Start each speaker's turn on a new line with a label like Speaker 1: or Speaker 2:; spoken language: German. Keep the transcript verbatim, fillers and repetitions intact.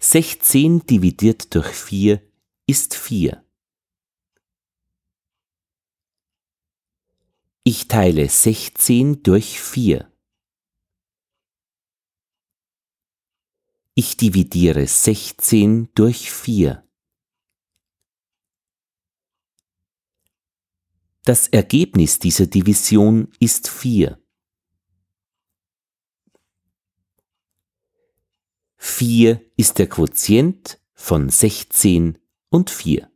Speaker 1: sechzehn dividiert durch vier ist vier. Ich teile sechzehn durch vier. Ich dividiere sechzehn durch vier. Das Ergebnis dieser Division ist vier. vier ist der Quotient von sechzehn und vier.